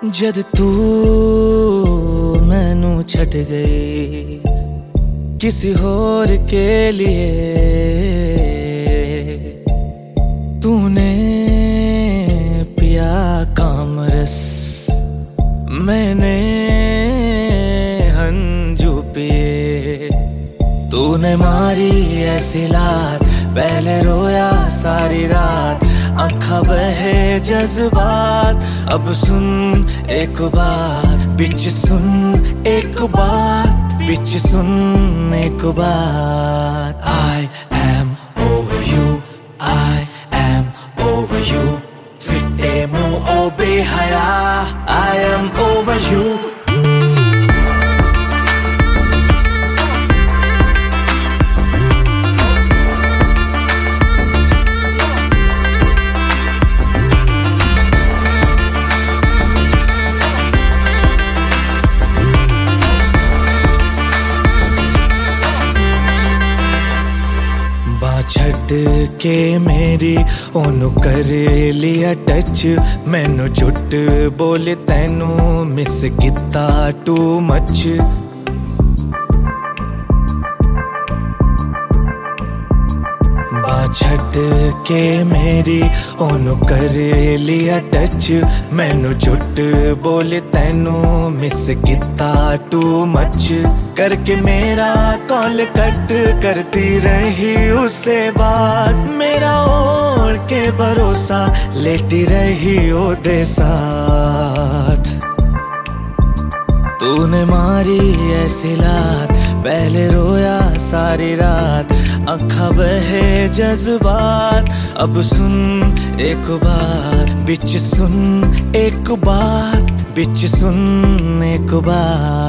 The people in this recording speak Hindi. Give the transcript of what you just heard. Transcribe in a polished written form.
जद तू मैनू छड़ गई किसी होर के लिए, तूने पिया कामरस मैंने हंजू पिए। तूने मारी ऐसी लात पहले रोया सारी रात, आँखा बहे जज्बात। अब सुन एक बात बिच सुन एक बात बिच सुन एक बात। I am over you, I am over you। फिटे मुँह ओ बेहया, I am over you। छड़ के मेरी ओनू कर लिया टच, मैनू झूठ बोले तैनू मिस किता टू मच। छड़ के मेरी ओनू कर लिया टच, मैनू झूठ बोले तैनू मिस किता टू मच। करके मेरा कॉल कट करती रही उससे बात, मेरा ओढ़ के भरोसा लेटी रही ओदे साथ। तूने मारी ऐसी लात पहले रोया सारी रात, आँखा बहे जज्बात। अब सुन एक बात बिच सुन एक बात बिच सुन एक बात।